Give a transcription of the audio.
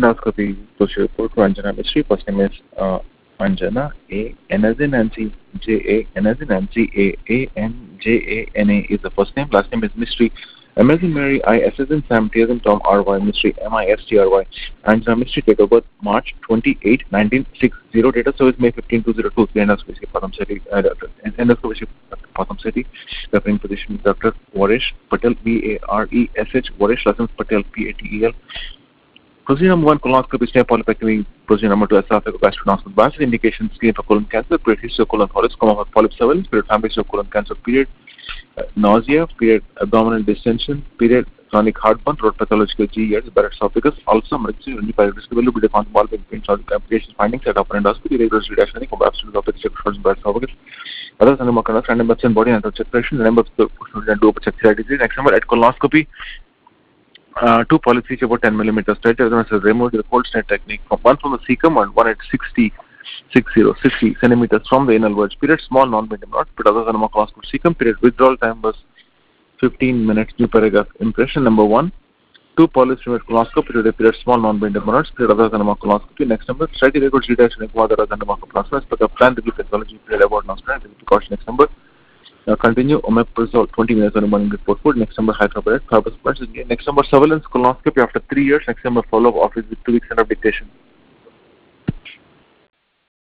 endoscopy procedure report to Anjana Mystery. First name is Anjana A. N as in Nancy, J A N as in Nancy, A N J A N A is the first name. Last name is Mystery. M as in Mary, I S as in Sam, T as in Tom, R Y Mystery, M I S T R Y. Anjana Mystery, date of birth March 28, 1960. Date of service May 15, 2002. Endoscopy Patham City. Endoscopy Patham City. Referring physician Dr. Varesh Patel, V-A-R-E-S-H. Varesh Lassans Patel, P-A-T-E-L. Procedure number 1, colonoscopy, snap polypectomy. Procedure number 2, esophagogastroscopy. Basic indications: screen for colon cancer, period history of colon polyps, polyp surveillance, period family history of colon cancer, period nausea, period abdominal distension, period chronic heartburn, throat pathological GERs, Barrett's esophagus, also emergency urinary risk will be defined by application findings at upper endoscopy, regular reduction of absolute topic check for Barrett's esophagus. Others and more kind of random body and separation, the number of the do check strategy. Next number at colonoscopy. 2 polyps each about 10 millimeters straight as removed the cold snare technique from one from the cecum and one at 60 centimeters from the anal verge. Period small non-medium not. But other than colonoscopy cecum period withdrawal time was 15 minutes. New paragraph. Impression number 1. 2 polyps removed colonoscopy period small non-medium not. Period other than colonoscopy. Next number. Study records reduction of other than plasma. But the plan the pathology period about non-standard precaution. Next number. Continue omeprazole 20 minutes on a morning before food. Next number hydroperid. Next number surveillance colonoscopy after 3 years. Next number follow-up office with 2 weeks under dictation.